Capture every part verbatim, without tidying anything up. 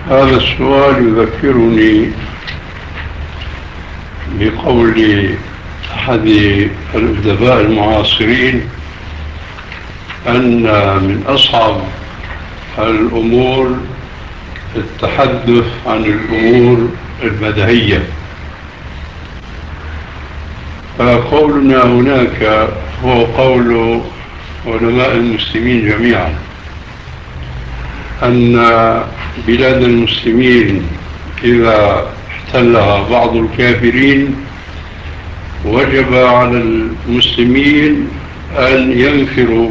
هذا السؤال يذكرني بقول أحد الأدباء المعاصرين أن من أصعب الأمور التحدث عن الأمور البديهية، فقولنا هناك هو قول علماء المسلمين جميعا أن بلاد المسلمين إذا احتلها بعض الكافرين وجب على المسلمين أن ينفروا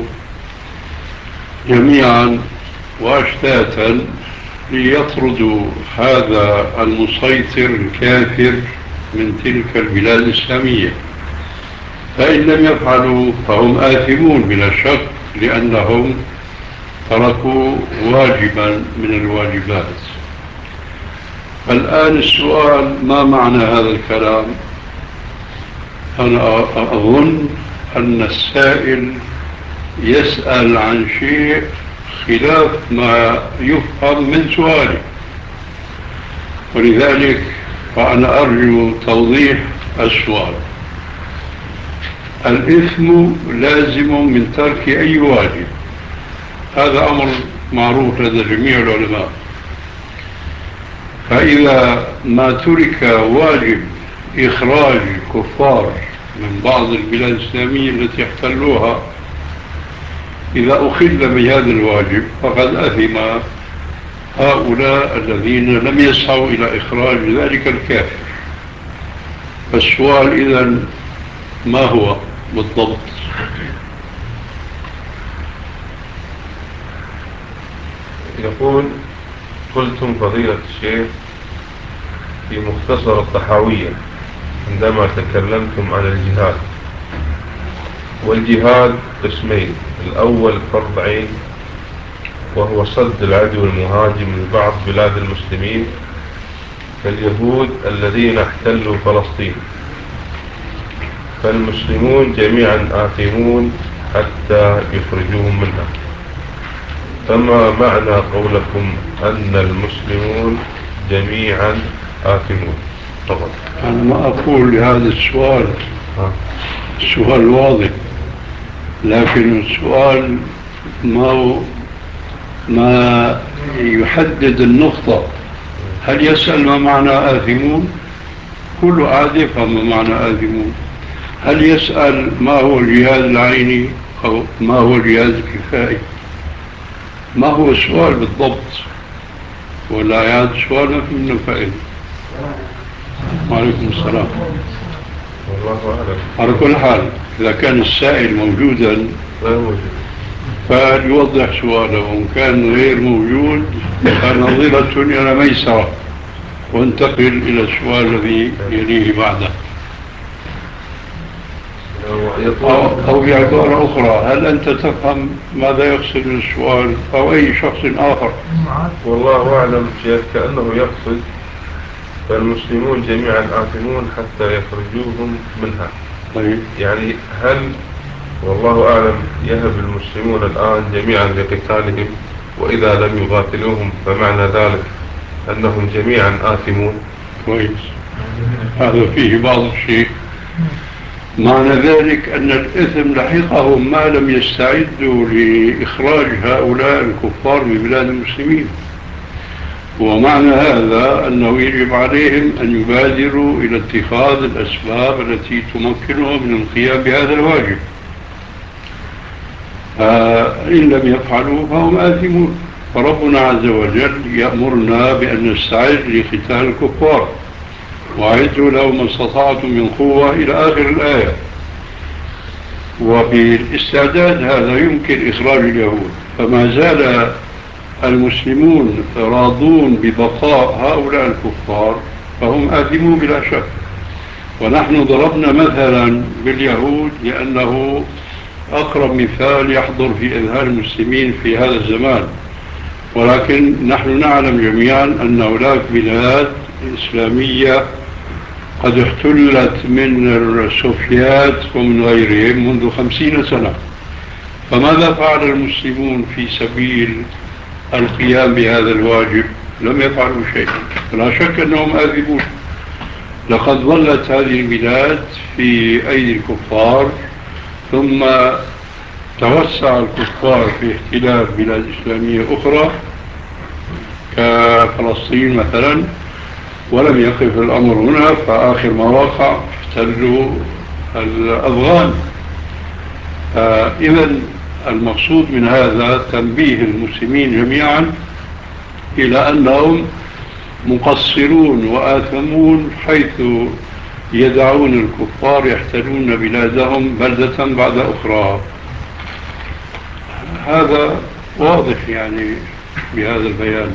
جميعا وأشتاتا ليطردوا هذا المسيطر الكافر من تلك البلاد الإسلامية، فإن لم يفعلوا فهم آثمون بلا شك، لأنهم تركوا واجبا من الواجبات. الآن السؤال: ما معنى هذا الكلام؟ أنا أظن أن السائل يسأل عن شيء خلاف ما يفهم من سؤاله، ولذلك فأنا أرجو توضيح السؤال. الإثم لازم من ترك أي واجب، هذا أمر معروف لدى جميع العلماء، فإذا ما ترك واجب إخراج الكفار من بعض البلاد الإسلامية التي احتلوها، إذا أخل بهذا الواجب فقد أثم هؤلاء الذين لم يسعوا إلى إخراج ذلك الكافر. فالسؤال إذن ما هو بالضبط؟ يقول: قلتم فضيلة الشيخ في مختصر الطحاوية عندما تكلمتم عن الجهاد، والجهاد قسمين: الأول فرض عين وهو صد العدو المهاجم لبعض بلاد المسلمين كاليهود الذين احتلوا فلسطين، فالمسلمون جميعا آثمون حتى يخرجوهم منها، فما معنى قولكم أن المسلمون جميعا آثمون؟ طبعا أنا ما أقول لهذا السؤال ها. السؤال واضح، لكن السؤال ما ما يحدد النقطة. هل يسأل ما معنى آثمون؟ كل أحد يفهم ما معنى آثمون. هل يسأل ما هو الجهاد العيني أو ما هو الجهاد الكفائي؟ ما هو السؤال بالضبط؟ ولا هذا السؤال ما في منه فائدة. وعليكم السلام. والله أعلم. على كل حال إذا كان السائل موجودا فليوضح سؤاله، وإن كان غير موجود فنظرة إلى ميسرة وانتقل إلى السؤال الذي يليه بعده. أو, أو بعبارة أخرى: هل أنت تفهم ماذا يقصد السؤال أو أي شخص آخر؟ والله أعلم شيخ، كأنه يقصد فالمسلمون جميعا آثمون حتى يخرجوهم منها. طيب. يعني هل والله أعلم يهب المسلمون الآن جميعا لقتالهم، وإذا لم يقاتلوهم فمعنى ذلك أنهم جميعا آثمون؟ كويس، هذا فيه بعض الشيء. معنى ذلك أن الإثم لحقهم ما لم يستعدوا لإخراج هؤلاء الكفار من بلاد المسلمين، ومعنى هذا أنه يجب عليهم أن يبادروا إلى اتخاذ الأسباب التي تمكنهم من القيام بهذا الواجب، فإن لم يفعلوا فهم آثمون. فربنا عز وجل يأمرنا بأن نستعد لقتال الكفار، وأعدوا لهم ما استطعتم من قوة إلى آخر الآية. وبالاستعداد هذا يمكن إخراج اليهود، فما زال المسلمون راضون ببقاء هؤلاء الكفار فهم آثمون بلا شك. ونحن ضربنا مثلا باليهود لأنه أقرب مثال يحضر في أذهان المسلمين في هذا الزمان، ولكن نحن نعلم جميعا أن هناك بلاد إسلامية قد احتلت من السوفيات ومن غيرهم منذ خمسين سنة، فماذا فعل المسلمون في سبيل القيام بهذا الواجب؟ لم يفعلوا شيئا، لا شك أنهم آثمون. لقد ظلت هذه البلاد في أيدي الكفار، ثم توسع الكفار في احتلال بلاد إسلامية أخرى كفلسطين مثلا، ولم يقف الأمر هنا، فآخر ما وقع احتلوا الأفغان. إذا المقصود من هذا تنبيه المسلمين جميعا إلى أنهم مقصرون وآثمون حيث يدعون الكفار يحتلون بلادهم بلدة بعد أخرى. هذا واضح يعني بهذا البيان.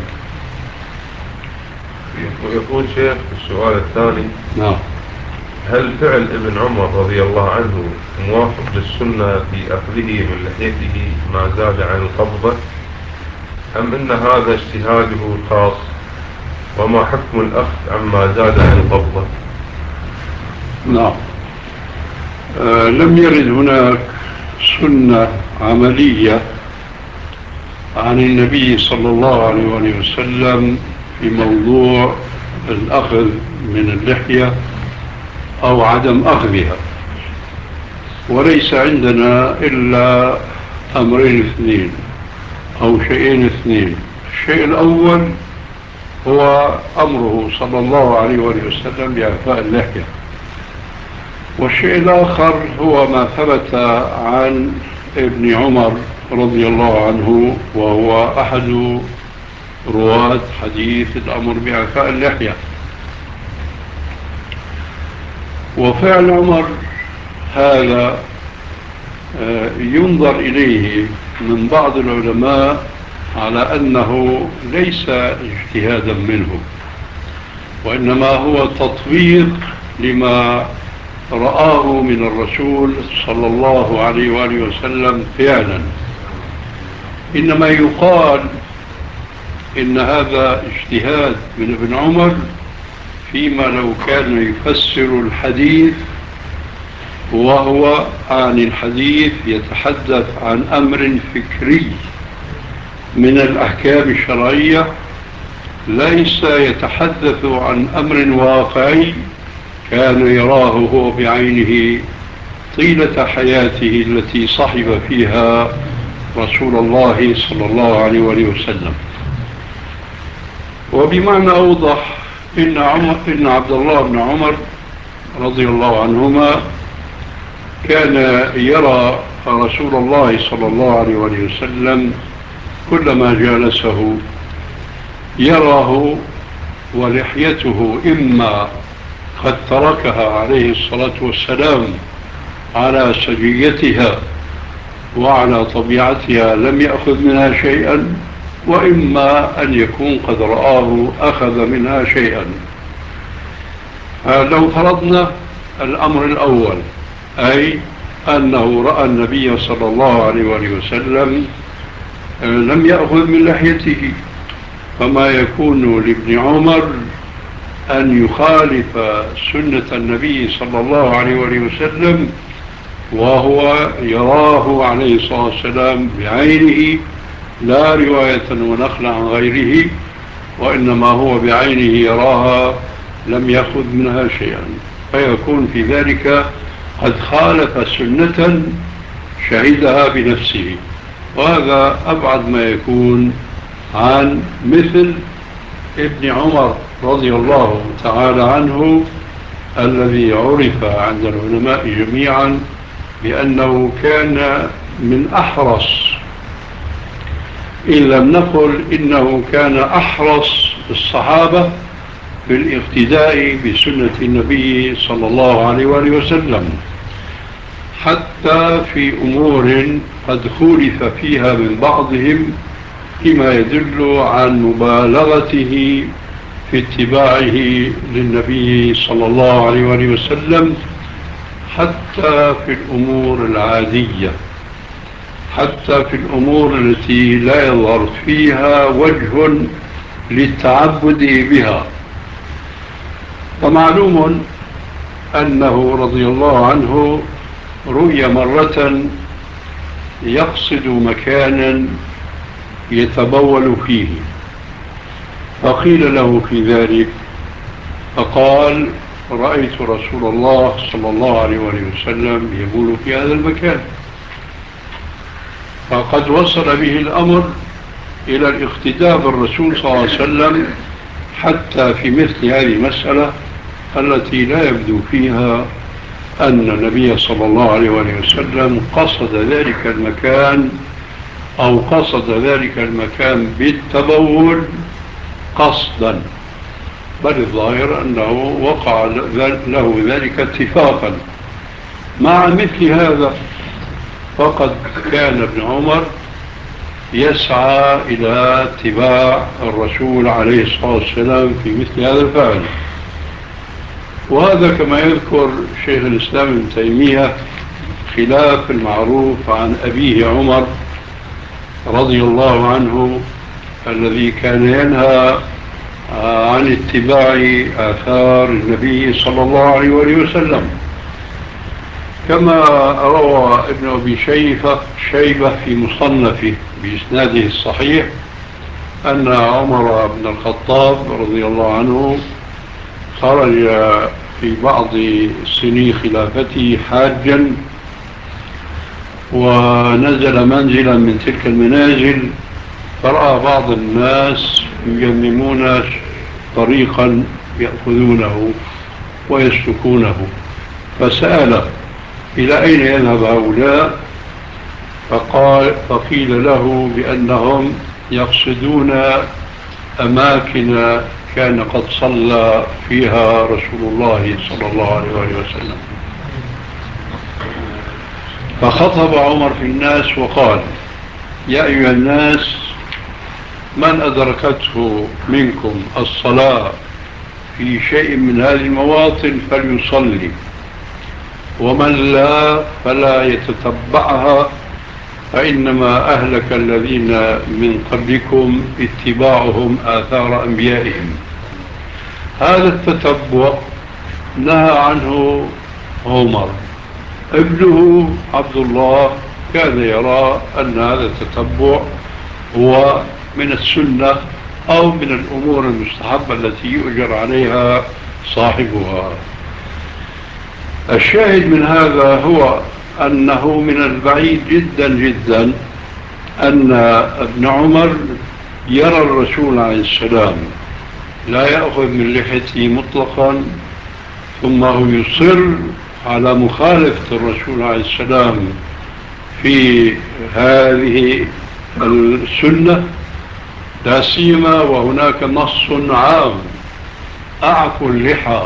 ويقول شيخ السؤال الثاني: نعم. هل فعل ابن عمر رضي الله عنه موافق للسنة في أخذه من لحيته ما زاد عن القبضة، أم إن هذا اجتهاده الخاص؟ وما حكم الأخذ عما زاد عن القبضة؟ نعم. آه لم يرد هناك سنة عملية عن النبي صلى الله عليه وسلم في موضوع الأخذ من اللحية أو عدم أخذها، وليس عندنا إلا أمرين اثنين أو شيئين اثنين. الشيء الأول هو أمره صلى الله عليه وسلم بإعفاء اللحية، والشيء الآخر هو ما ثبت عن ابن عمر رضي الله عنه، وهو أحد رواة حديث الأمر بإعفاء اللحية. وفعل عمر هذا ينظر إليه من بعض العلماء على أنه ليس اجتهادا منه، وإنما هو تطبيق لما رآه من الرسول صلى الله عليه وآله وسلم فعلا. إنما يقال إن هذا اجتهاد من ابن عمر فيما لو كان يفسر الحديث، وهو عن الحديث يتحدث عن أمر فكري من الأحكام الشرعية، ليس يتحدث عن أمر واقعي كان يراه هو بعينه طيلة حياته التي صحب فيها رسول الله صلى الله عليه وسلم. وبمعنى أوضح، إن, عمر إن عبد الله بن عمر رضي الله عنهما كان يرى رسول الله صلى الله عليه وسلم كلما جالسه يراه ولحيته إما قد تركها عليه الصلاة والسلام على سجيتها وعلى طبيعتها لم يأخذ منها شيئا، وإما أن يكون قد رآه أخذ منها شيئا. لو فرضنا الأمر الأول، أي أنه رأى النبي صلى الله عليه وسلم لم يأخذ من لحيته، فما يكون لابن عمر أن يخالف سنة النبي صلى الله عليه وسلم وهو يراه عليه الصلاة والسلام بعينه، لا رواية ونقل عن غيره، وإنما هو بعينه يراها لم يأخذ منها شيئا، فيكون في ذلك قد خالف سنة شهدها بنفسه. وهذا أبعد ما يكون عن مثل ابن عمر رضي الله تعالى عنه، الذي عرف عند العلماء جميعا بأنه كان من أحرص، إن لم نقل إنه كان أحرص الصحابة في الاقتداء بسنة النبي صلى الله عليه وآله وسلم، حتى في أمور قد خولف فيها من بعضهم، فيما يدل عن مبالغته في اتباعه للنبي صلى الله عليه وآله وسلم، حتى في الأمور العادية، حتى في الأمور التي لا يظهر فيها وجه للتعبد بها. ومعلوم أنه رضي الله عنه رؤي مرة يقصد مكانا يتبول فيه، فقيل له في ذلك فقال رأيت رسول الله صلى الله عليه وسلم يبول في هذا المكان. فقد وصل به الأمر إلى الاقتداء بالرسول صلى الله عليه وسلم حتى في مثل هذه المسألة التي لا يبدو فيها أن النبي صلى الله عليه وسلم قصد ذلك المكان أو قصد ذلك المكان بالتبول قصدا، بل الظاهر أنه وقع له ذلك اتفاقا. مع مثل هذا فقد كان ابن عمر يسعى إلى اتباع الرسول عليه الصلاة والسلام في مثل هذا الفعل. وهذا كما يذكر شيخ الإسلام ابن تيمية خلاف المعروف عن أبيه عمر رضي الله عنه الذي كان ينهى عن اتباع آثار النبي صلى الله عليه وسلم، كما روى ابن أبي شيبة شيبة في مصنفه بإسناده الصحيح أن عمر بن الخطاب رضي الله عنه خرج في بعض سنين خلافته حاجا، ونزل منزلا من تلك المنازل فرأى بعض الناس يجممون طريقا يأخذونه ويسلكونه، فسأل إلى أين يذهب هؤلاء؟ فقال فقيل له بأنهم يقصدون أماكن كان قد صلى فيها رسول الله صلى الله عليه وسلم. فخطب عمر في الناس وقال يا أيها الناس، من أدركته منكم الصلاة في شيء من هذه المواطن فليصلي، ومن لا فلا يتتبعها، فإنما أهلك الذين من قبلكم اتباعهم آثار أنبيائهم. هذا التتبع نهى عنه عمر. ابنه عبد الله كان يرى أن هذا التتبع هو من السنة أو من الأمور المستحبة التي يؤجر عليها صاحبها. الشاهد من هذا هو أنه من البعيد جدا جدا أن ابن عمر يرى الرسول عليه السلام لا يأخذ من لحيته مطلقا، ثم هو يصر على مخالفة الرسول عليه السلام في هذه السنة، لا سيما وهناك نص عام أعفوا اللحى.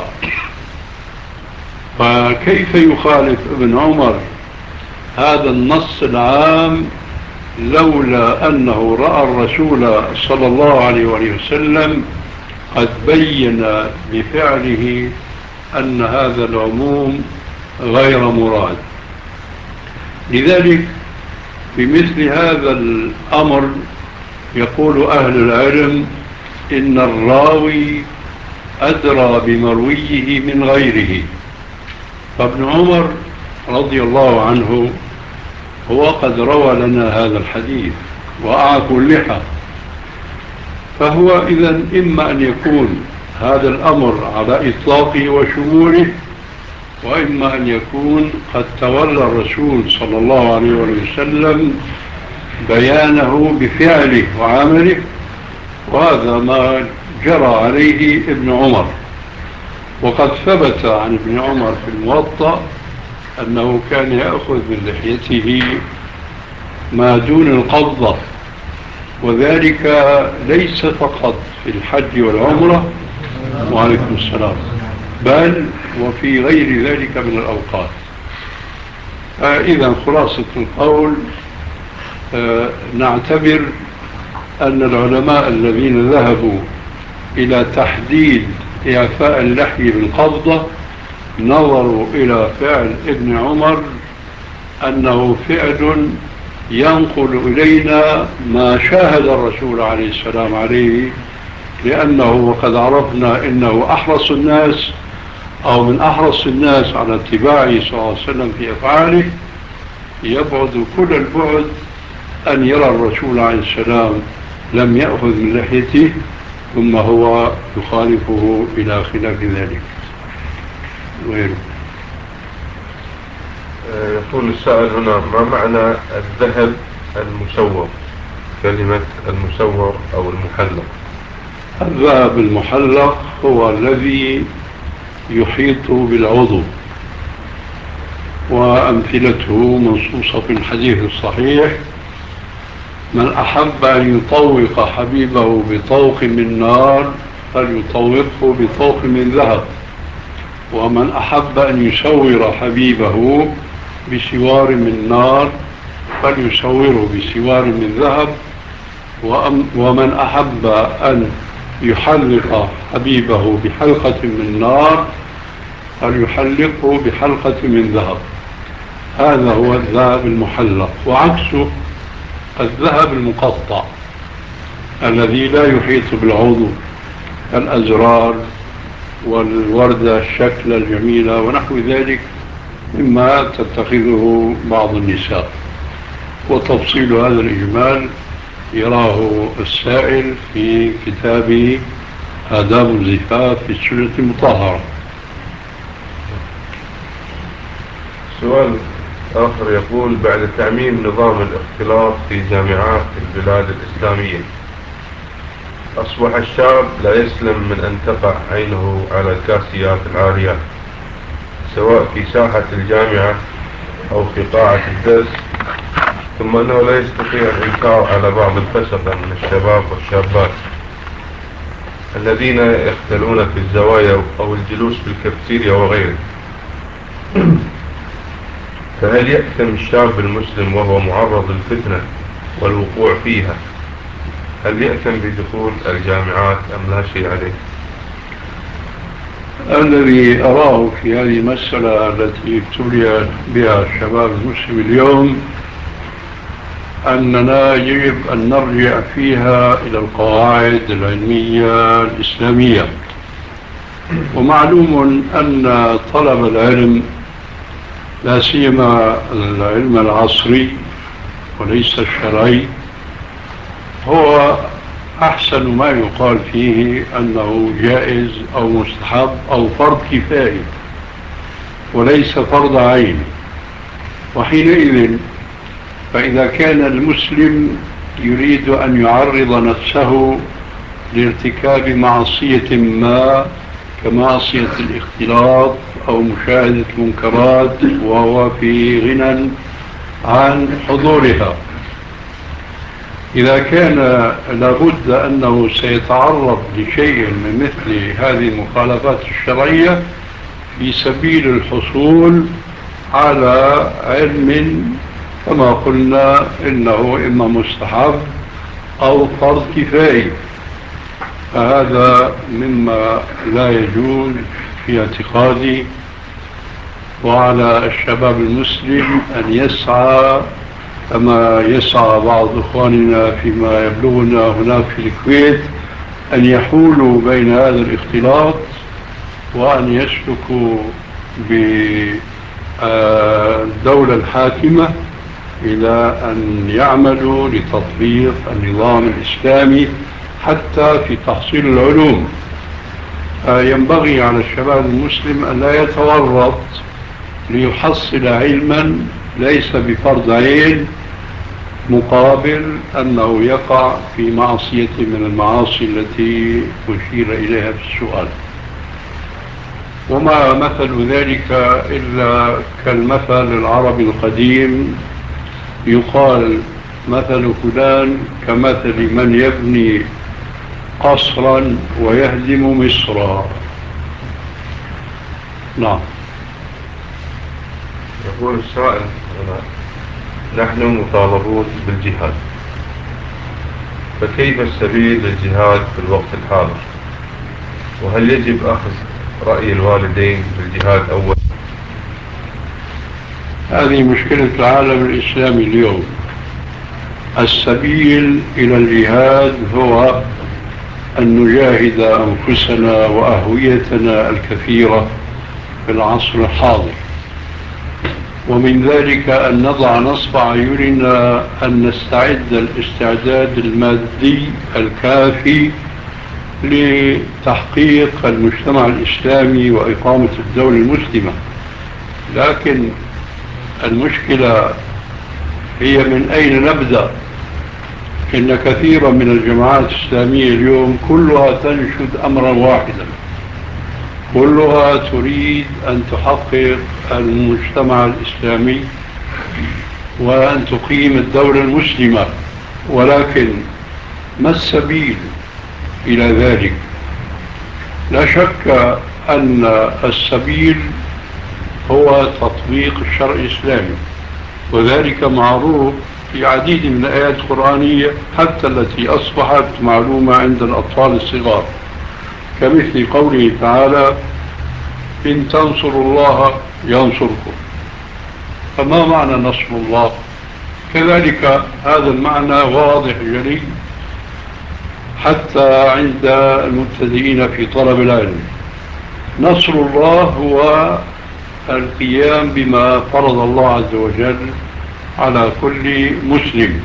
فكيف يخالف ابن عمر هذا النص العام لولا أنه رأى الرسول صلى الله عليه وسلم قد بين بفعله أن هذا العموم غير مراد. لذلك بمثل هذا الأمر يقول أهل العلم إن الراوي أدرى بمرويه من غيره. فابن عمر رضي الله عنه هو قد روى لنا هذا الحديث وأعفوا اللحى، فهو إذن إما أن يكون هذا الأمر على إطلاقه وشموله، وإما أن يكون قد تولى الرسول صلى الله عليه وسلم بيانه بفعله وعمله، وهذا ما جرى عليه ابن عمر. وقد ثبت عن ابن عمر في الموطأ أنه كان يأخذ من لحيته ما دون القبضة، وذلك ليس فقط في الحج والعمرة وعليكم السلام، بل وفي غير ذلك من الأوقات. إذا خلاصة القول آه نعتبر أن العلماء الذين ذهبوا إلى تحديد إعفاء اللحي بالقبضة نظروا إلى فعل ابن عمر أنه فعل ينقل إلينا ما شاهد الرسول عليه السلام عليه، لأنه وقد عرفنا إنه أحرص الناس أو من أحرص الناس على اتباعه صلى الله عليه وسلم في أفعاله. يبعد كل البعد أن يرى الرسول عليه السلام لم يأخذ من لحيته ثم هو يخالفه إلى خلاف ذلك وغيره. يقول السائل هنا: ما معنى الذهب المسور؟ كلمة المسور أو المحلق. الذهب المحلق هو الذي يحيط بالعضو، وأمثلته منصوصة في الحديث الصحيح: من أحب أن يطوق حبيبه بطوق من نار فليطوقه بطوق من ذهب، ومن أحب أن يسور حبيبه بسوار من نار فليسوره بسوار من ذهب، ومن أحب أن يحلق حبيبه بحلقة من نار فليحلقه بحلقة من ذهب. هذا هو الذهب المحلق، وعكسه الذهب المقطع الذي لا يحيط بالعضو، الأزرار والوردة الشكل الجميلة ونحو ذلك مما تتخذه بعض النساء. وتفصيل هذا الإجمال يراه السائل في كتاب آداب الزفاف في السنة المطهرة. سؤال آخر يقول: بعد تعميم نظام الاختلاط في جامعات البلاد الإسلامية أصبح الشاب لا يسلم من أن تقع عينه على الكاسيات العاريات، سواء في ساحة الجامعة أو في قاعة الدرس، ثم أنه لا يستطيع الإنكار على بعض الفسقة من الشباب والشابات الذين يختلون في الزوايا أو الجلوس في الكافتيريا وغيره. فهل يأثم الشاب المسلم وهو معرض للفتنة والوقوع فيها؟ هل يأثم بدخول الجامعات أم لا شيء عليه؟ الذي أراه في هذه المسألة التي ابتلي بها الشباب المسلم اليوم أننا يجب أن نرجع فيها إلى القواعد العلمية الإسلامية. ومعلوم أن طلب العلم، لا سيما العلم العصري وليس الشرعي، هو أحسن ما يقال فيه أنه جائز أو مستحب أو فرض كفائي وليس فرض عين. وحينئذ فإذا كان المسلم يريد أن يعرض نفسه لارتكاب معصية ما كمعصية الاختلاط أو مشاهدة منكرات وهو في غنى عن حضورها، إذا كان لابد أنه سيتعرض لشيء من مثل هذه المخالفات الشرعية بسبيل الحصول على علم، كما قلنا إنه إما مستحب أو فرض كفائي، فهذا مما لا يجوز في اعتقادي. وعلى الشباب المسلم أن يسعى كما يسعى بعض إخواننا فيما يبلغنا هناك في الكويت أن يحولوا بين هذا الاختلاط وأن يسلكوا بالدولة الحاكمة إلى أن يعملوا لتطبيق النظام الإسلامي حتى في تحصيل العلوم. ينبغي على الشباب المسلم أن لا يتورط ليحصل علما ليس بفرض عين، مقابل أنه يقع في معصية من المعاصي التي أشير إليها في السؤال. وما مثل ذلك إلا كالمثل العربي القديم، يقال مثل فلان كمثل من يبني قصرا ويهدم مصرا. نعم. يقول السائل: نحن مطالبون بالجهاد، فكيف السبيل للجهاد في الوقت الحاضر؟ وهل يجب أخذ رأي الوالدين بالجهاد أول؟ هذه مشكلة العالم الإسلامي اليوم. السبيل إلى الجهاد هو أن نجاهد أنفسنا وأهويتنا الكثيرة في العصر الحاضر، ومن ذلك أن نضع نصب أعيننا أن نستعد الاستعداد المادي الكافي لتحقيق المجتمع الإسلامي وإقامة الدولة المسلمة. لكن المشكلة هي من أين نبدأ؟ إن كثيرا من الجماعات الإسلامية اليوم كلها تنشد أمرا واحدا، كلها تريد أن تحقق المجتمع الإسلامي وأن تقيم الدولة المسلمة، ولكن ما السبيل إلى ذلك؟ لا شك أن السبيل هو تطبيق الشرع الإسلامي، وذلك معروف في عديد من الآيات القرآنية حتى التي أصبحت معلومة عند الأطفال الصغار، كمثل قوله تعالى: إن تنصروا الله ينصركم. فما معنى نصر الله؟ كذلك هذا المعنى واضح جلي حتى عند المبتدئين في طلب العلم. نصر الله هو القيام بما فرض الله عز وجل على كل مسلم.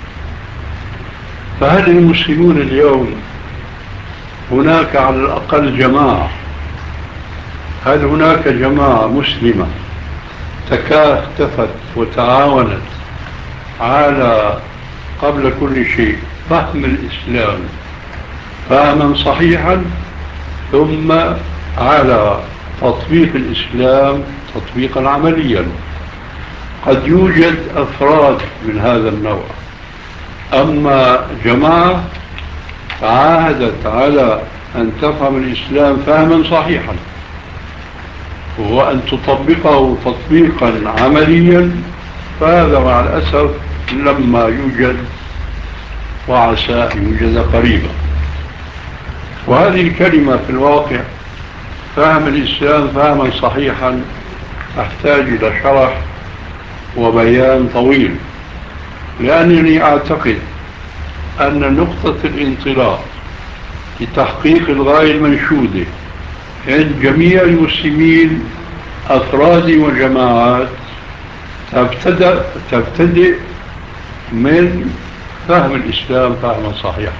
فهل المسلمون اليوم هناك على الأقل جماعة، هل هناك جماعة مسلمة تكاتفت وتعاونت على قبل كل شيء فهم الإسلام فهما صحيحا، ثم على تطبيق الإسلام تطبيقا عمليا؟ قد يوجد أفراد من هذا النوع، أما جماعة عاهدت على أن تفهم الإسلام فهما صحيحا وأن تطبقه تطبيقا عمليا، فهذا مع الأسف لما يوجد، وعسى أن يوجد قريبا. وهذه الكلمة في الواقع فهم الإسلام فهما صحيحا تحتاج إلى شرح وبيان طويل، لأنني أعتقد أن نقطة الانطلاق لتحقيق الغاية المنشودة عند جميع المسلمين أفراد وجماعات تبتدأ تبتدئ من فهم الإسلام فهما صحيحا،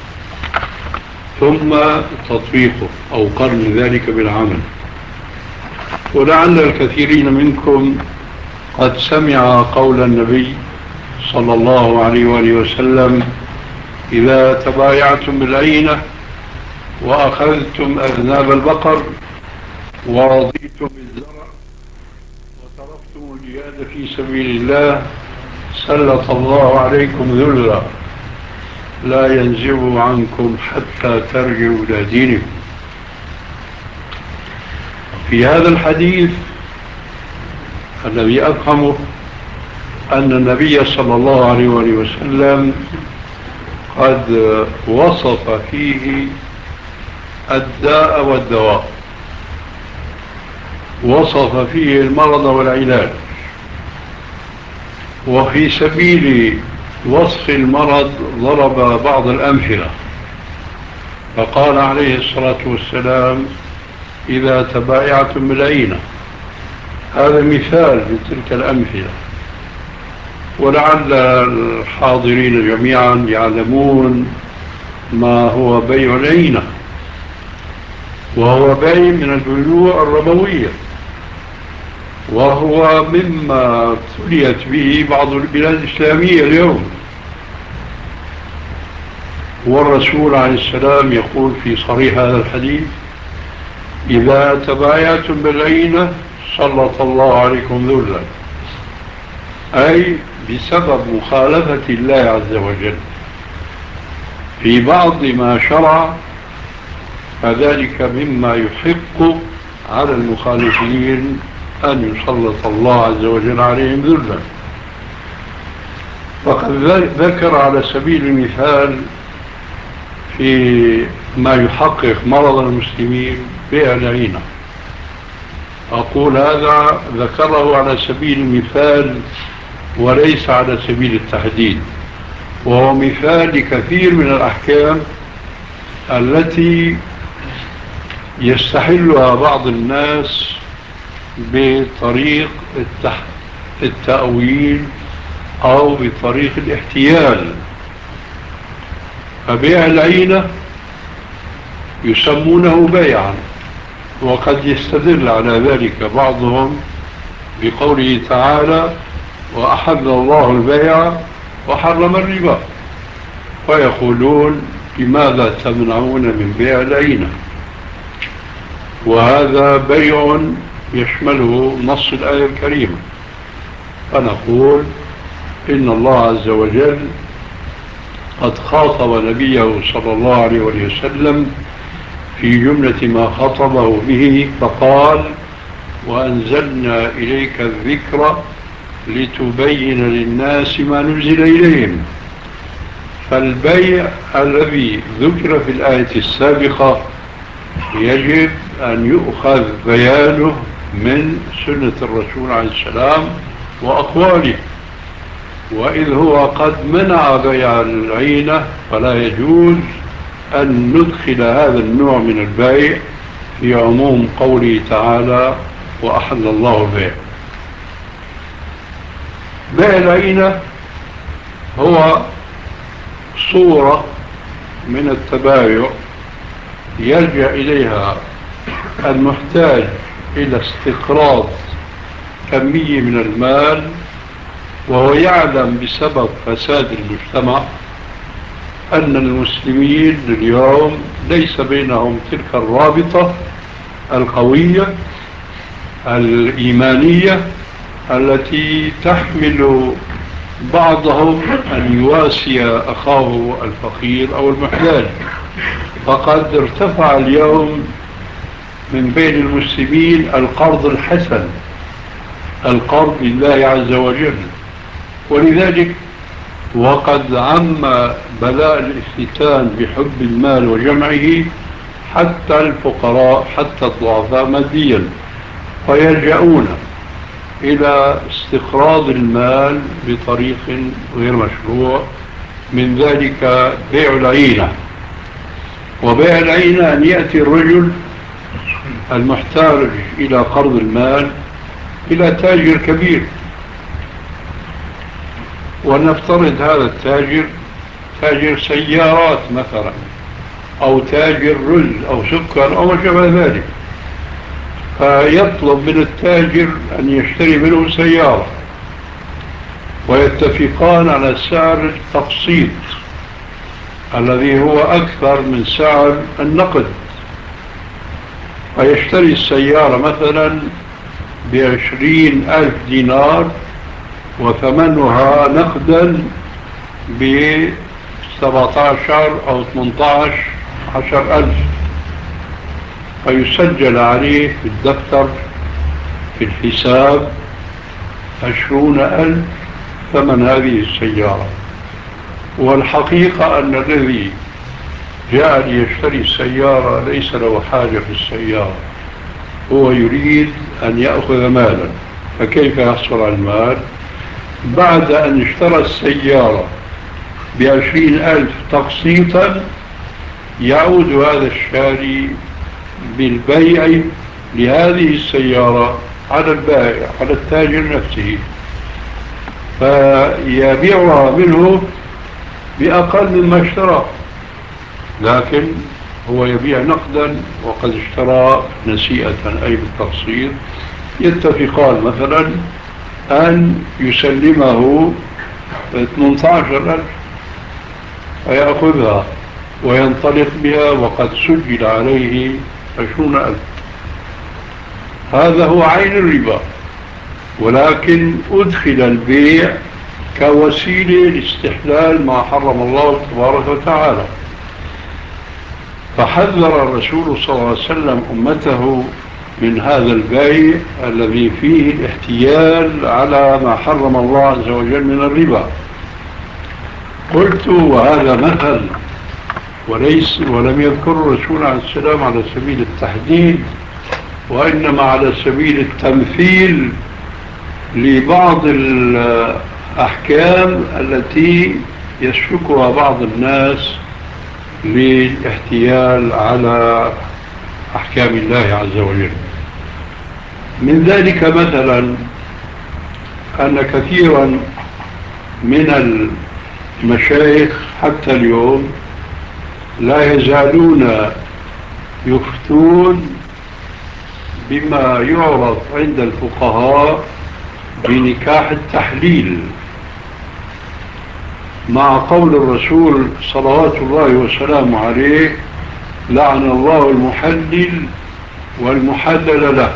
ثم تطبيقه أو قرن ذلك بالعمل. ولعل الكثيرين منكم قد سمع قول النبي صلى الله عليه وآله وسلم: إذا تبايعتم بالعينة وأخذتم أذناب البقر ورضيتم بالزرع وتركتم الجهاد في سبيل الله سلط الله عليكم ذلا لا ينزع عنكم حتى ترجعوا إلى دينكم. في هذا الحديث الذي أفهمه أن النبي صلى الله عليه وآله وسلم قد وصف فيه الداء والدواء، وصف فيه المرض والعلاج، وفي سبيل وصف المرض ضرب بعض الأمثلة، فقال عليه الصلاة والسلام: إذا تبايعتم بالعينة. هذا مثال من تلك الأمثلة، ولعل الحاضرين جميعا يعلمون ما هو بيع العينة، وهو بيع من البيوع الربوية، وهو مما ابتليت به بعض البلاد الإسلامية اليوم. والرسول عليه السلام يقول في صريح هذا الحديث: إذا تبايعتم بالعينة سلط الله عليكم ذلا، أي بسبب مخالفة الله عز وجل في بعض ما شرع، فذلك مما يحق على المخالفين أن يسلط الله عز وجل عليهم ذلا. وقد ذكر على سبيل المثال في ما يحقق مرض المسلمين بيع العينة. أقول هذا ذكره على سبيل المثال وليس على سبيل التحديد، وهو مثال لكثير من الأحكام التي يستحلها بعض الناس بطريق التأويل أو بطريق الاحتيال. فبيع العينة يسمونه بيعا، وقد يستدل على ذلك بعضهم بقوله تعالى وأحل الله البيع وحرم الربا، ويقولون لماذا تمنعون من بيع العينة؟ وهذا بيع يشمله نص الآية الكريمة. فنقول إن الله عز وجل قد خاطب نبيه صلى الله عليه وسلم في جملة ما خاطبه به فقال وأنزلنا إليك الذكر لتبين للناس ما نزل إليهم. فالبيع الذي ذكر في الآية السابقة يجب أن يؤخذ بيانه من سنة الرسول عليه السلام وأقواله، وإذ هو قد منع بيع العينة فلا يجوز أن ندخل هذا النوع من البيع في عموم قوله تعالى وأحل الله البيع. بيع العينة هو صورة من التبايع يلجأ إليها المحتاج إلى استقراض كمية من المال، وهو يعلم بسبب فساد المجتمع أن المسلمين اليوم ليس بينهم تلك الرابطة القوية الإيمانية التي تحمل بعضهم أن يواسي أخاه الفقير أو المحتاج. فقد ارتفع اليوم من بين المسلمين القرض الحسن، القرض لله عز وجل، ولذلك وقد عم بلاء الافتتان بحب المال وجمعه حتى الفقراء حتى الضعفاء ماديا، فيلجؤون إلى استقراض المال بطريق غير مشروع، من ذلك بيع العينة. وبيع العينة أن يأتي الرجل المحتاج إلى قرض المال إلى تاجر كبير، ونفترض هذا التاجر تاجر سيارات مثلا، أو تاجر رز أو سكر أو ما شابه ذلك، فيطلب من التاجر أن يشتري منه سيارة، ويتفقان على سعر التقسيط الذي هو أكثر من سعر النقد. فيشتري السيارة مثلا بعشرين ألف دينار وثمنها نقدا بسبعة عشر أو ثمانية عشر ألف، فيسجل عليه في الدفتر في الحساب عشرون ألف ثمن هذه السيارة. والحقيقة أن الذي جاء ليشتري السيارة ليس له حاجة في السيارة، هو يريد أن يأخذ مالا. فكيف يحصل على المال؟ بعد أن اشترى السيارة بعشرين ألف تقسيطا، يعود هذا الشاري بالبيع لهذه السيارة على البائع على التاجر نفسه، فيبيعها منه بأقل مما اشترى، لكن هو يبيع نقدا وقد اشترى نسيئة أي بالتقسيط. يتفقان مثلا أن يسلمه ثمانية عشر ألف فيأخذها وينطلق بها وقد سجل عليه عشرون ألف. هذا هو عين الربا، ولكن أدخل البيع كوسيلة لاستحلال ما حرم الله تبارك وتعالى. فحذر الرسول صلى الله عليه وسلم أمته من هذا البيع الذي فيه الاحتيال على ما حرم الله عز وجل من الربا. قلت وهذا مثل، وليس ولم يذكر الرسول عليه السلام على سبيل التحديد، وإنما على سبيل التمثيل لبعض الأحكام التي يسلكها بعض الناس للاحتيال على أحكام الله عز وجل. من ذلك مثلا أن كثيرا من المشايخ حتى اليوم لا يزالون يفتون بما يعرف عند الفقهاء بنكاح التحليل، مع قول الرسول صلوات الله وسلامه عليه: لعن الله المحلل والمحلل له.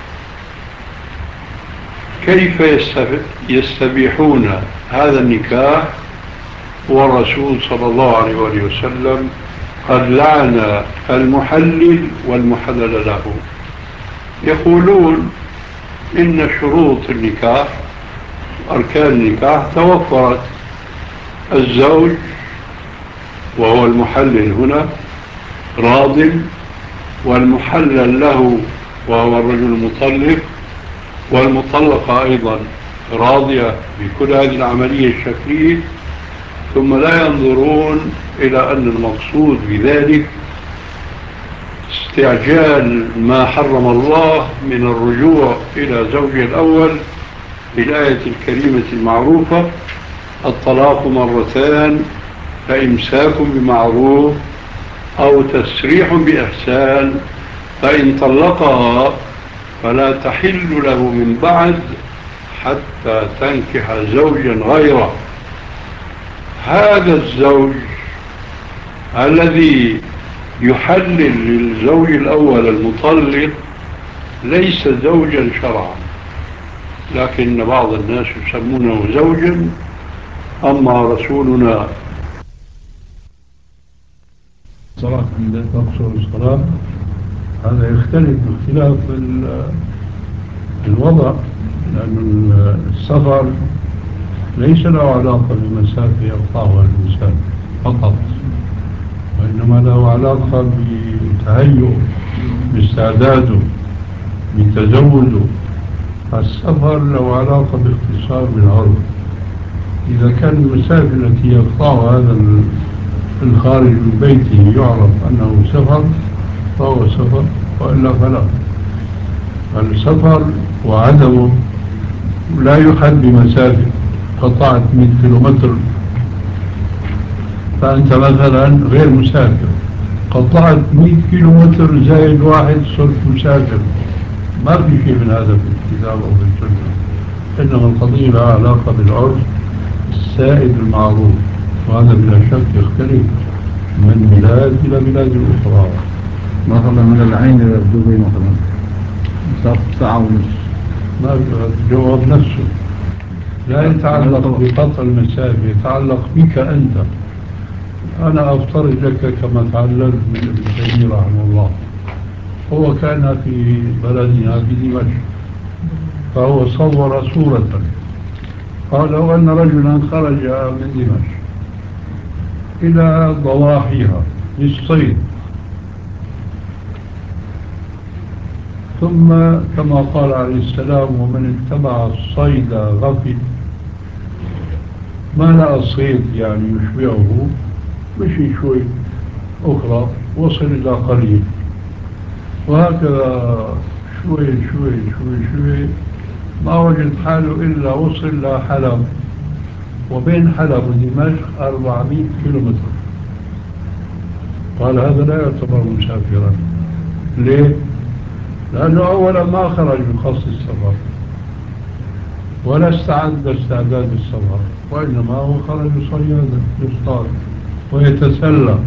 كيف يستبيحون هذا النكاح والرسول صلى الله عليه وسلم قد لعن المحلل والمحلل له؟ يقولون إن شروط النكاح أركان النكاح توفرت: الزوج وهو المحلل هنا راض، والمحلل له وهو الرجل المطلق، والمطلقة أيضا راضية بكل هذه العملية الشكلية. ثم لا ينظرون إلى أن المقصود بذلك استعجال ما حرم الله من الرجوع إلى زوجه الأول بالآية الكريمة المعروفة: الطلاق مرتان فإمساك بمعروف أو تسريح بإحسان، فإن طلقها فلا تحل له من بعد حتى تنكح زوجا غيره. هذا الزوج الذي يحلل للزوج الأول المطلق ليس زوجا شرعا، لكن بعض الناس يسمونه زوجا. أما رسولنا صلاة عند تقصر الصلاة هذا يختلف باختلاف الوضع، لأن السفر ليس له علاقة بمسافة يقطعها الإنسان فقط، وإنما له علاقة بتهيئه، باستعداده، بتزوده. السفر له علاقة باختصار بالعرض. إذا كان المسافة التي يقطعها هذا الخارج من بيته يعرف أنه سفر فهو سفر، وإلا فلا. السفر وعدمه لا يحد بمسافة. قطعت مئة كيلومتر فأنت مثلا غير مسافر، قطعت مئة كيلومتر زائد واحد صرت مسافر. ما في شيء من هذا في الكتاب أو في السنة، إنما القضية لها علاقة بالعرف السائد المعروف، وهذا بلا شك يختلف من بلاد إلى بلاد أخرى. مثلا من العين إلى دبي مثلا مسافة ساعة ونص. ما الجواب نفسه لا يتعلق بقطع المسافة، يتعلق بك أنت. أنا أفترض لك كما تعلمت من ابن تيمية رحمه الله، هو كان في بلدنا في دمشق، فهو صور صورة قال لو أن رجلا خرج من دمشق إلى ضواحيها للصيد، ثم كما قال عليه السلام: ومن اتبع الصيد غفل، ما لقى الصيد يعني يشبعه، مشي شوي أخرى وصل إلى قريب، وهكذا شوي شوي شوي شوي ما وجد حاله إلا وصل إلى حلب، وبين حلب ودمشق أربعمائة كيلومتر. قال هذا لا يعتبر مسافرا. ليه؟ لأنه أولا ما خرج من قصد السفر ولا استعد استعداد السفر، وإنما هو خرج صيادا يصطاد ويتسلى.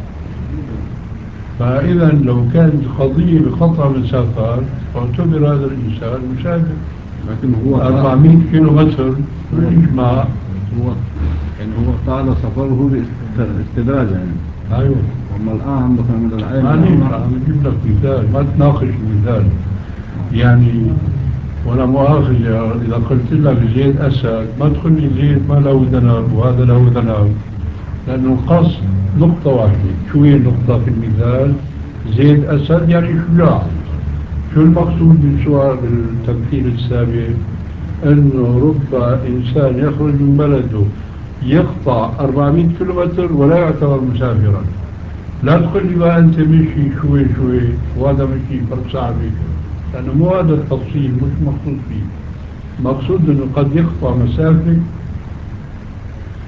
فإذا لو كانت قضية بقطع مسافات اعتبر هذا الإنسان مسافر. لكن هو أربعمائة كيلومتر بالإجماع. هو يعني هو طال سفره باستدراج يعني. أيوه. أما الآن مثلا من العين ما نيجي عم نجيب لك مثال، ما تناقش المثال يعني. ولا مؤاخذة إذا قلت لك زيد أسد ما تقول لي زيد ما له ذنب وهذا له ذنب، لأنه القصد نقطة واحدة. شو هي النقطة في المثال؟ زيد أسد يعني شجاع. شو المقصود بالسؤال بالتمثيل السابق؟ أنه رب إنسان يخرج من بلده يقطع أربعمائة كيلومتر ولا يعتبر مسافرا. لا تقول لي بقى أنت مشي شوي شوي وهذا مشي فرق ساعة فيك، لأنه مو هذا التفصيل مش مقصود فيه. مقصود أنه قد يقطع مسافة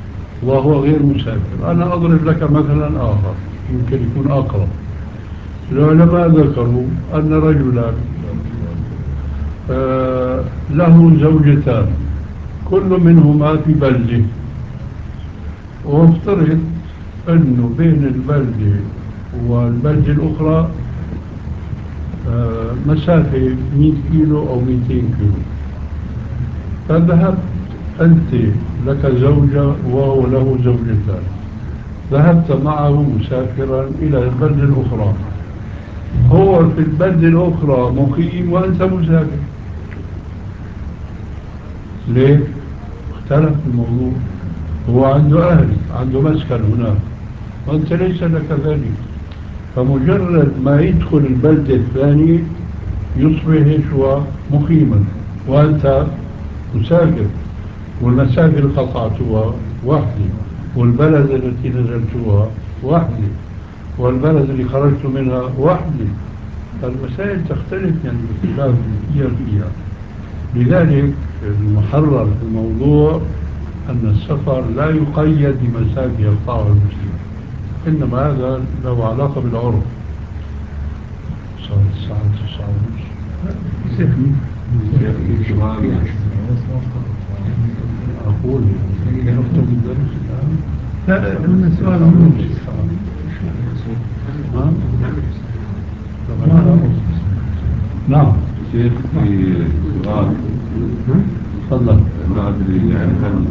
وهو غير مسافر. أنا أضرب لك مثلا آخر يمكن يكون أقرب. العلماء ذكروا أن رجلا آه له زوجتان كل منهما في بلده، وافترض أنه بين البلدة والبلدة الأخرى آه مسافة مئة كيلو أو مئتين كيلو، فذهبت أنت لك زوجة وهو له زوجتان، ذهبت معه مسافرا إلى البلدة الأخرى، هو في البلدة الأخرى مقيم وأنت مسافر، ليه؟ اختلف الموضوع. هو عنده أهل، عنده مسكن هناك، وأنت ليس لك ذلك، فمجرد ما يدخل البلدة الثانية يصبح هو مقيما وأنت مسافر، والمسافة اللي قطعتها واحدة، والبلد التي نزلتها واحدة، والبلد اللي خرجت منها واحدة، فالمسائل تختلف يعني باختلاف فيها فيها. لذلك المحرر في الموضوع أن السفر لا يقيد بمسافة يقطعها المسلم، إنما هذا له علاقة بالعرف. صارت الساعة تسعة ونص. أقول نكتب الدرس الآن. لا لا السؤال نعم شيخ في سؤال تفضل. ما أدري يعني هل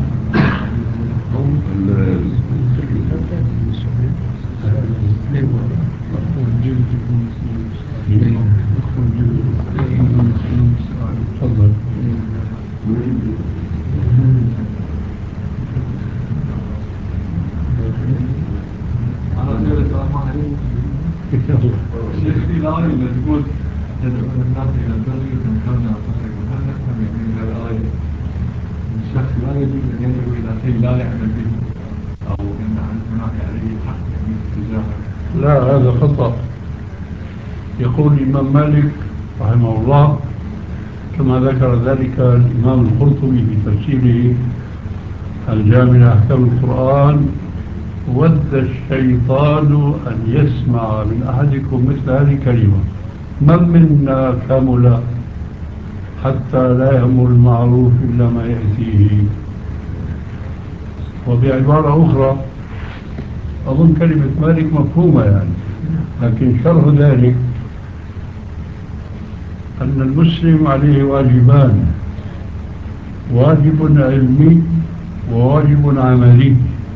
تفضل. الشيخ في الآية اللي تقول تدعون الناس إلى البر وتنسون أنفسكم، هل نفهم يعني من الآية الشخص لا يجوز أن يدعو إلى شيء لا يعمل به أو أن هناك عليه حق يعني تجاهه؟ لا، هذا خطأ. يقول الإمام مالك رحمه الله كما ذكر ذلك الإمام القرطبي في تفسيره الجامع لأحكام القرآن: ود الشيطان أن يسمع من أحدكم مثل هذه الكلمة: من منا كمل حتى لا يأمر المعروف إلا ما يأتيه. وبعبارة أخرى أظن كلمة مالك مفهومة يعني، لكن شرح ذلك أن المسلم عليه واجبان: واجب علمي وواجب عملي.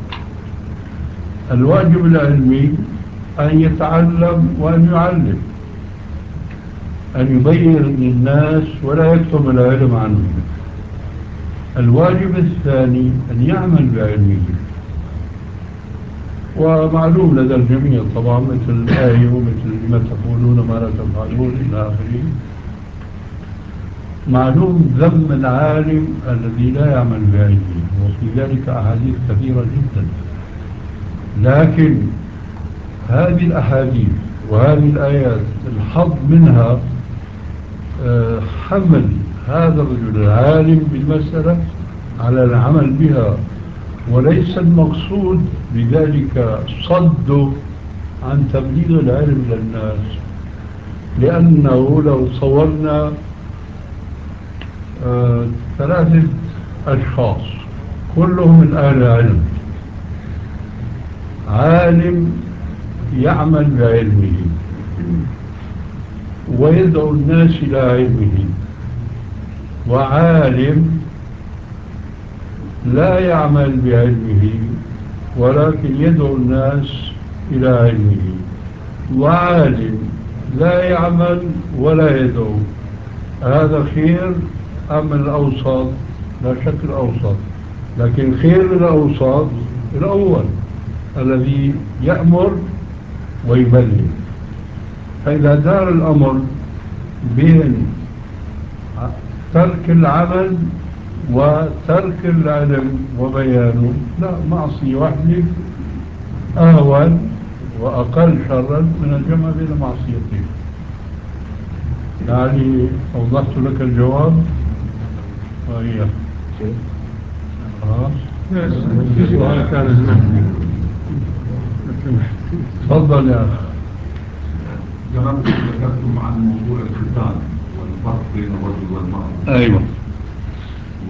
الواجب العلمي أن يتعلم وأن يعلم، أن يبين للناس ولا يكتم العلم عنه. الواجب الثاني أن يعمل بعلمه، ومعلوم لدى الجميع طبعا مثل الآية ومثل ما تقولون ما لا تفعلون إلى آخره. معلوم ذم العالم الذي لا يعمل بعلمه، وفي ذلك أحاديث كثيرة جدا، لكن هذه الأحاديث وهذه الآيات الحظ منها حمل هذا الرجل العالم بالمسألة على العمل بها، وليس المقصود بذلك صد عن تبليغ العلم للناس. لأنه لو صورنا آه ثلاثة أشخاص كلهم من أهل العلم، عالم يعمل بعلمه ويدعو الناس إلى علمه، وعالم لا يعمل بعلمه ولكن يدعو الناس إلى علمه، وعالم لا يعمل ولا يدعو، هذا خير أم الأوسط؟ لا شك الأوسط، لكن خير الأوسط الأول الذي يأمر ويبلغ. فإذا دار الأمر بين ترك العمل وترك العلم وبيانه، لا، معصية واحدة أهون وأقل شرا من الجمع بين معصيتين. يعني أوضحت لك الجواب وهي خلاص. السؤال كان هناك. تفضل يا أخي. كلامكم ذكرتم عن موضوع الختان والفرق بين الرجل والمرأة. أيوة. و...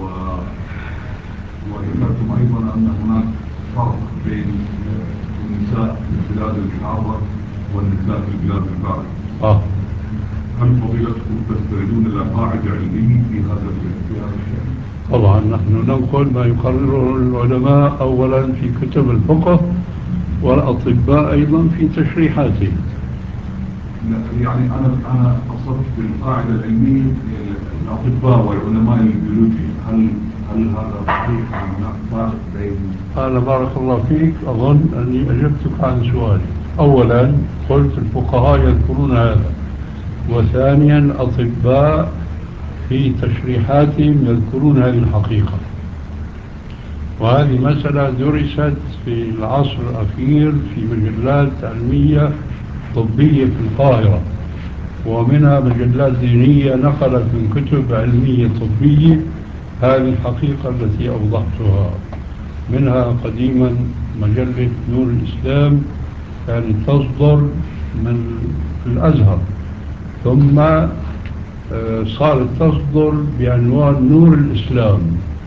وذكرتم أيضا أن هناك فرق بين النساء في البلاد الحارة والنساء في البلاد الباردة. آه. هل فضيلتكم تستندون إلى قاعدة علمية في هذا الشيء؟ طبعا نحن ننقل ما يقرره العلماء أولا في كتب الفقه والأطباء أيضا في تشريحاتهم. يعني أنا أنا قصدت بالقاعدة العلمية الأطباء والعلماء البيولوجي، هل هل هذا صحيح؟ هناك فرق بين؟ أنا بارك الله فيك أظن أني أجبتك عن سؤالي. أولا قلت الفقهاء يذكرون هذا، وثانيا الأطباء في تشريحاتهم يذكرون هذه الحقيقة، وهذه مسألة درست في العصر الأخير في مجلات علمية طبية في القاهرة، ومنها مجلات دينية نقلت من كتب علمية طبية هذه الحقيقة التي أوضحتها. منها قديما مجلة نور الإسلام كانت تصدر من الأزهر، ثم صارت تصدر بعنوان نور الإسلام.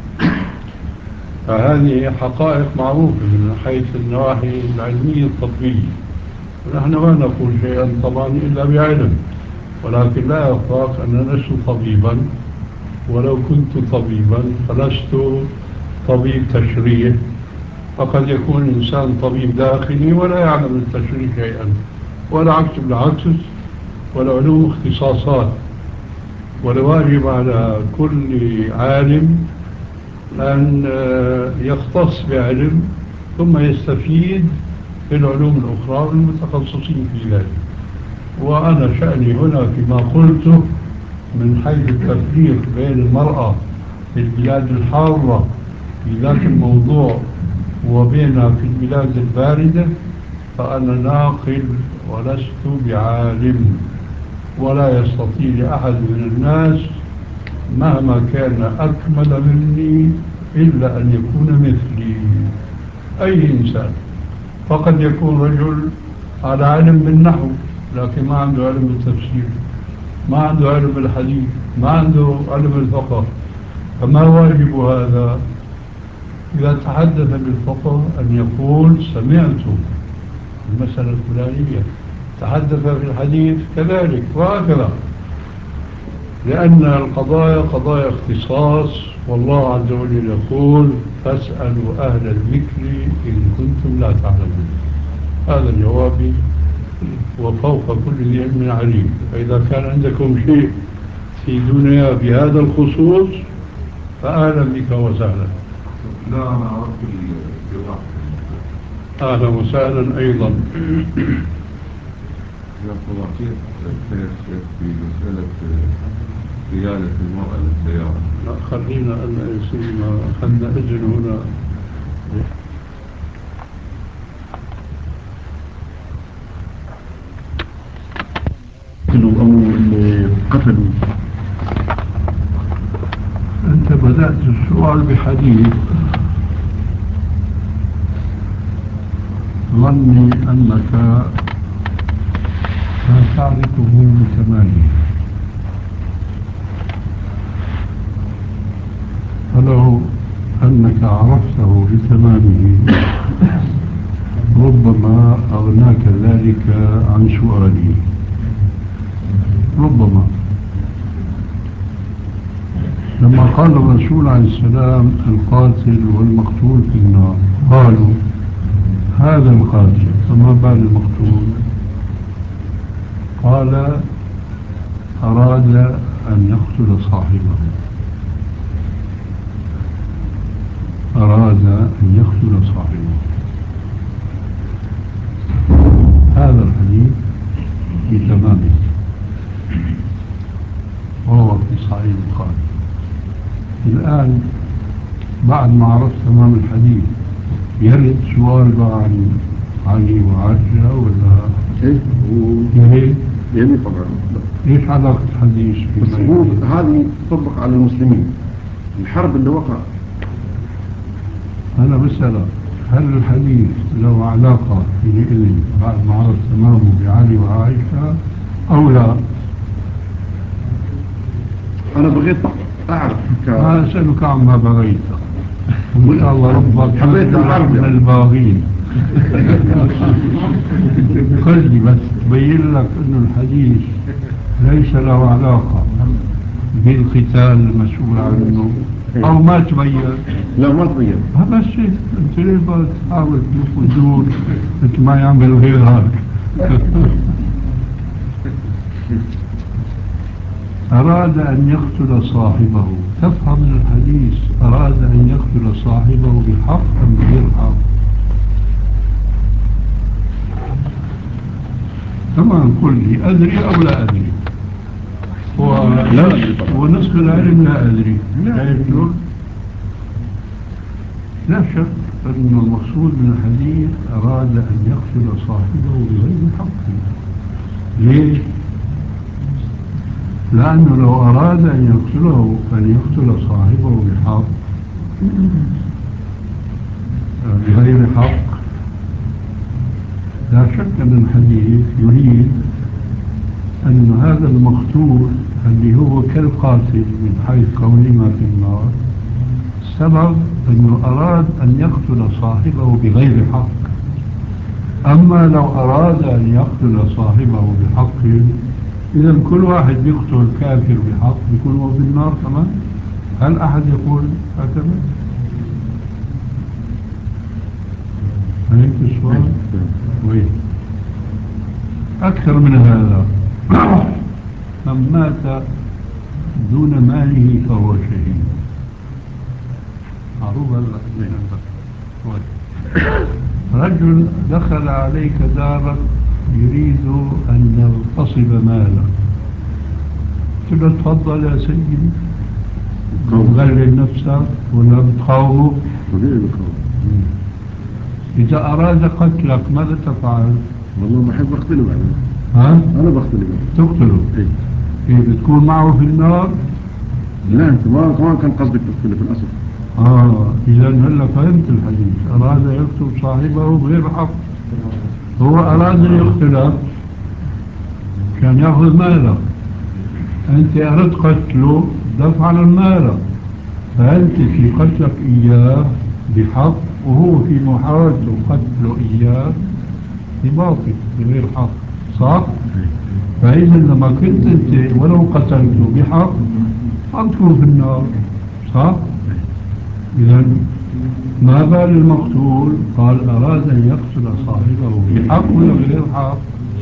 فهذه حقائق معروفة من حيث النواحي العلمية الطبية، ونحن ما نقول شيئا طبعا إلا بعلم، ولكن لا يخفاك أن لست طبيبا، ولو كنت طبيبا فلست طبيب تشريح، فقد يكون إنسان طبيب داخلي ولا يعلم التشريح شيئا، والعكس بالعكس، والعلوم اختصاصات، والواجب على كل عالم أن يختص بعلم ثم يستفيد في العلوم الأخرى المتخصصين في ذلك. وأنا شأني هنا فيما قلته من حيث التفريق بين المرأة في البلاد الحارة في ذاك الموضوع وبينها في البلاد الباردة، فأنا ناقل ولست بعالم، ولا يستطيع أحد من الناس مهما كان أكمل مني إلا أن يكون مثلي. أي إنسان فقد يكون رجل على علم بالنحو لكن ما عنده علم بالتفسير، ما عنده علم بالحديث، ما عنده علم بالفقه. فما واجب هذا إذا تحدث بالفقه أن يقول سمعت المسألة الفلانية، تحدث في الحديث كذلك، وهكذا، لأن القضايا قضايا اختصاص، والله عز وجل يقول فاسألوا أهل الذكر إن كنتم لا تعلمون. هذا جوابي، وفوق كل ذي علم عليم. فإذا كان عندكم شيء في دنيا بهذا الخصوص فأهلا بك وسهلا. لا أنا أردت الجواب. أهلا وسهلا أيضا. يا صلاحية الشيخ في مسألة قيادة المرأة للسيارة. لا خلينا أن يسير، أخذنا أجل هنا. قتلوا أو اللي قتلوا. أنت بدأت السؤال بحديث ظني أنك لا تعرفه بتمامه، فلو أنك عرفته بتمامه ربما أغناك ذلك عن سؤالي. ربما لما قال الرسول عليه السلام القاتل والمقتول في النار، قالوا هذا القاتل فما بال المقتول؟ قال أراد أن يقتل صاحبه، أراد أن يقتل صاحبه. هذا الحديث بتمامه وهو في صحيح البخاري. الآن بعد ما عرفت تمام الحديث يرد سؤال بقى عن علي وعائشة ولا ايه؟ يرد يعني طبعا ايش علاقة الحديث؟ بس هو هذه تطبق على المسلمين، الحرب اللي وقع. أنا بسألك هل الحديث له علاقة حينئذ بعد ما عرفت تمامه بعلي وعائشة أو لا؟ أنا بغيت أعرف ما أسألك عما بغيت، وإن شاء الله ربك حبيت العرض من الباغين. قل لي بس بين لك أن الحديث ليس له علاقة بالقتال المسؤول عنه، أو ما تبين. لا ما تبين. بس أنت ليه بتحاول تلف وتدور أنت ما يعمل غير هذا. أراد أن يقتل صاحبه، تفهم من الحديث أراد أن يقتل صاحبه بحق أم بغير حق؟ طبعا قل لي أدري أو لا أدري، ونصف العلم لا أدري. لا شك أن المقصود من الحديث أراد أن يقتل صاحبه بغير حق. ليه؟ لأنه لو أراد أن يقتله فليقتل صاحبه بحق بغير حق. لا شك أن الحديث يريد أن هذا المقتول اللي هو كالقاتل من حيث كونهما في النار سبب أنه أراد أن يقتل صاحبه بغير حق. أما لو أراد أن يقتل صاحبه بحق، إذا كل واحد يقتل كافر بحق يكون هو في النار كمان. هل أحد يقول هكذا؟ فهمت السؤال؟ وين أكثر من هذا من مات دون ماله فهو شهيد. معروف هذا. رجل دخل عليك دارك يريد أن يغتصب مالك، تقول تفضل يا سيدي، تغلل نفسك ولا بتقاومه؟ إذا أراد قتلك ماذا تفعل؟ والله ما أحب أقتله بعد. ها؟ أنا بقتله. تقتله؟ إيه؟ إيه بتكون معه في النار؟ لا أنت ما ما كان قصدك تقتله في الأصل. آه إذا هلا فهمت الحديث. أراد يقتل صاحبه بغير حق، هو أراد أن يقتله كان يأخذ ماله، أنت أردت قتله دفعا المال، فأنت في قتلك إياه بحق وهو في محاولته قتله إياه بباطل بغير حق، صح؟ فإذا لما كنت أنت ولو قتلته بحق ما تكون في النار، صح؟ إذا ما بال المقتول قال أراد أن يقتل صاحبه بحق ولا بغير حق؟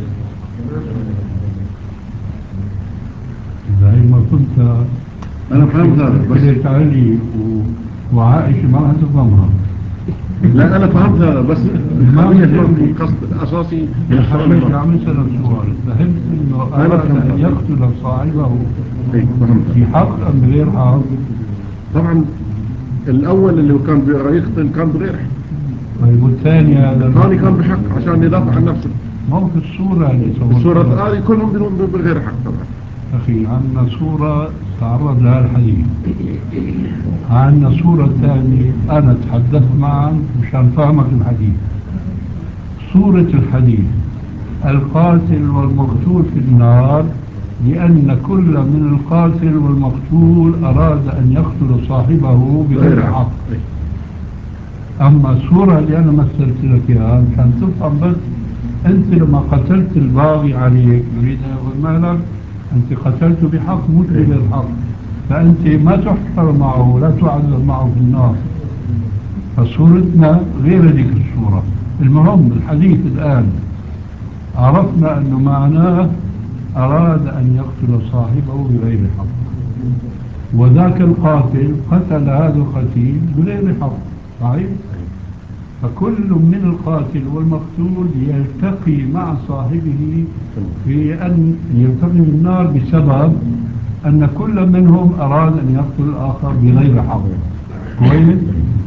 زي ما كنت أنا فهمت هذا بس علي و... وعائشة ما راح تفهمها. لا أنا فهمت هذا بس ما يكون القصد الأساسي من السؤال حبيت عم يسألك سؤال، فهمت إنه أراد أن يقتل صاحبه بحق أم بغير حق؟ طبعا الأول اللي كان يقتل كان بغير حق. طيب والثاني هذا الثاني كان بحق عشان يدافع عن نفسه. ما هو في الصورة اللي في الصورة هذه كلهم بغير حق طبعا. أخي عندنا صورة تعرض لها الحديث، عندنا صورة ثانية أنا تحدثت معك مشان فهمك الحديث. صورة الحديث القاتل والمقتول في النار لأن كل من القاتل والمقتول أراد أن يقتل صاحبه بغير حق. أما الصورة اللي أنا مثلت لك إياها كان تفهم بس أنت لما قتلت الباغي عليك يريد أن يأخذ مالك، أنت قتلته بحق مش بغير حق، فأنت ما تحشر معه ولا تعذب معه في النار. فصورتنا غير ذيك الصورة. المهم الحديث الآن عرفنا أنه معناه أراد أن يقتل صاحبه بغير حق، وذاك القاتل قتل هذا القتيل بغير حق، صحيح؟ فكل من القاتل والمقتول يلتقي مع صاحبه في أن يلتقي بالنار بسبب أن كل منهم أراد أن يقتل الآخر بغير حق. كويس؟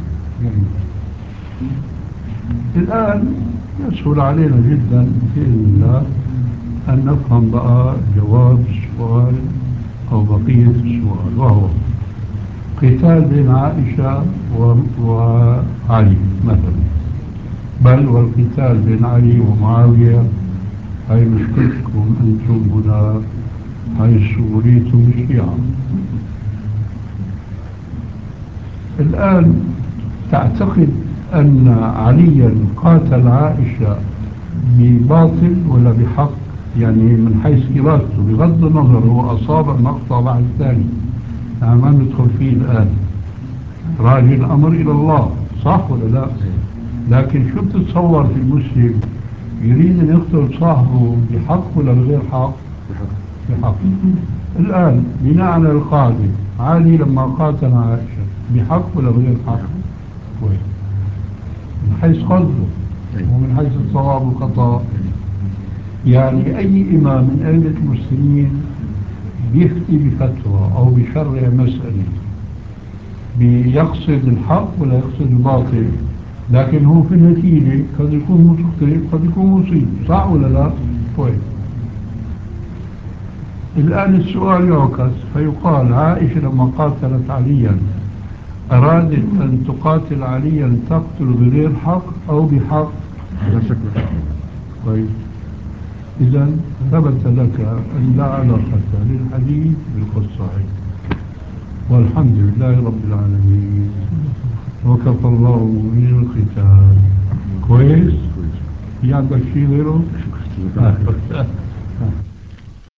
الآن يسهل علينا جدا بإذن الله أن نفهم بقى جواب السؤال أو بقية السؤال، وهو قتال بين عائشة وعلي مثلا، بل والقتال بين علي ومعاوية هاي مشكلتكم أنتم هنا حيث أريتم الشيعة. الآن تعتقد أن عليا قاتل عائشة بباطل ولا بحق؟ يعني من حيث إرادته، بغض النظر هو أصاب مقطع بعد ثاني، ما ندخل فيه الآن، راجع الأمر إلى الله، صح ولا لا؟ لكن شو بتتصور في المسلم يريد أن يقتل صاحبه بحق ولا بغير حق؟ بحق. الآن بناء على القاعدة، علي لما قاتل عائشة بحق ولا بغير حق؟ كويس، من حيث قصده ومن حيث الصواب والخطأ. يعني أي إمام من أئمة المسلمين بيفتي بفتوى أو بشرع مسألة بيقصد الحق ولا يقصد الباطل، لكن هو في النتيجة قد يكون مخطئ قد يكون مصيب، صح ولا لا؟ كويس. الآن السؤال يعكس فيقال عائشة لما قاتلت عليا أرادت أن تقاتل عليا تقتل بغير حق أو بحق؟ لا شك بحق. كويس. إذا ثبت لك أن لا علاقة للحديث بالقصة، والحمد لله رب العالمين، وكفى الله من القتال. كويس. في عندك شيء غيره؟